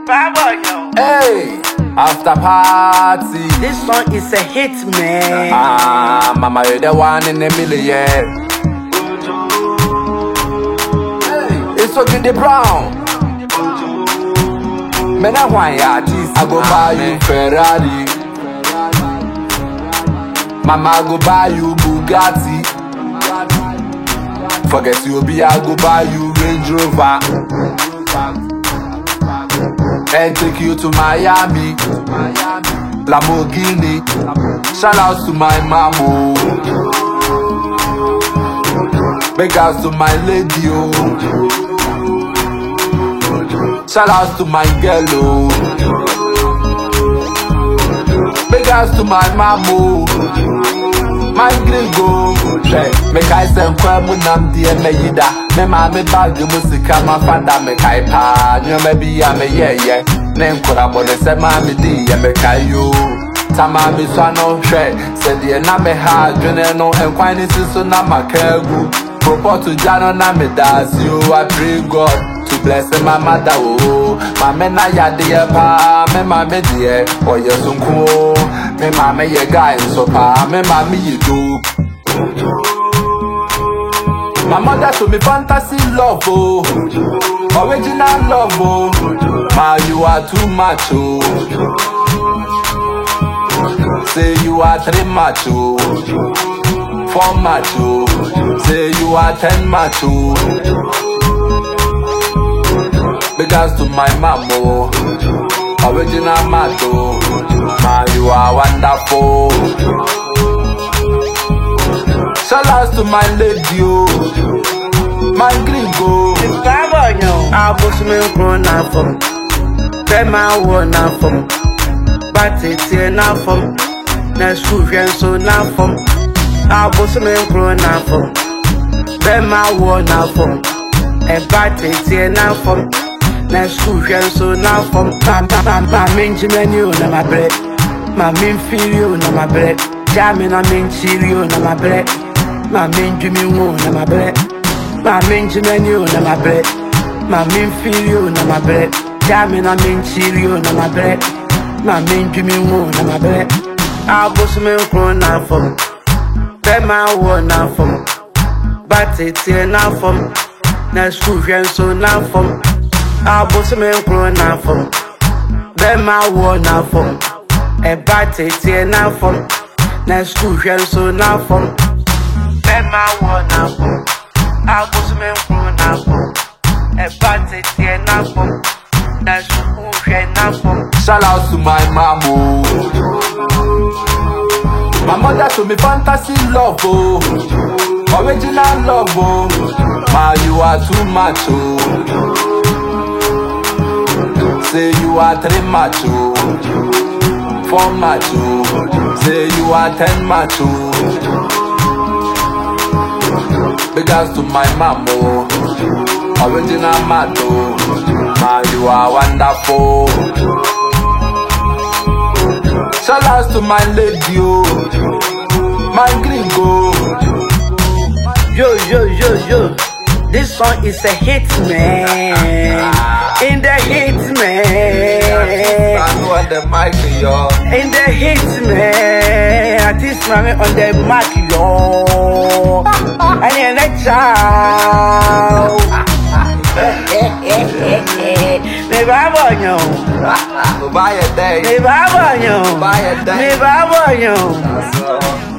Hey, after party. This song is a hit, man. Mama, you're the one in a million. Hey, it's okay, the brown. Man, I want ya this. I go buy you Ferrari. Mama, I go buy you Bugatti. Forget you be, I go buy you Range Rover. And take you to Miami, Lamborghini. Shout out to my mama. Big house to my lady, oh. Shout out to my girl, oh. Big house to my mama, my gringo. Make I send Kwamu Namdi and Mayida. Me mama bag the music, my father make I pa. You maybe I'm a yeah. Name could have bought a semi D and make I you. Tamami Swano Shay said the Name ha, Juneno and Quine Sister Nama Kergu. Propose to Jano Namidas, you I pray God to bless my mother. Oh, my men I ya dear pa, me mamma dear, or your son cool. Me mamma your guy, so pa, me mammy you do. My mother told me fantasy love, oh, original love, oh. Ma, you are too much, oh. Say you are 3 much, oh. 4 much, oh. Say you are 10 much, oh. Because to my mama, original mato. Ma, you are wonderful. Shout out to my lady, oh. My gringo. I was me grown up from Bema won up from but it's here now from Next school so now from I was me grown up from Bema won up from and but it's here now from Next school so now from my main menu na my bread my main feel na my bread jamming I main cheerio na my bread my main dreaming na my bread my main menu na my bread my main feel na my bread jamming I main cheerio na my bread my main dreaming na my bread I was me grown up from Bema won up from but it's here now from Next school so now from I was me grown up from Bema won up from but it's here now from Next school so now from Bema won up from I was me grown up from but it's here now from Next school now from. Shout out to my mama. My mother told me fantasy love, oh. Original love, oh. Ma, you are too much, oh. Say you are 3 much, oh. 4 much, oh. Say you are 10 much, oh. Because to my mama, original mato. Ma, you are wonderful. Shout out to my lady, oh. My gringo. Yo. This song is a hit, man. In the hit, man. I know on the mic, yo. In the hit, man. Artist man on the mic, yo. And in the child. Me babo yo. Buy a day. Me babo yo. Buy a day. Me babo yo.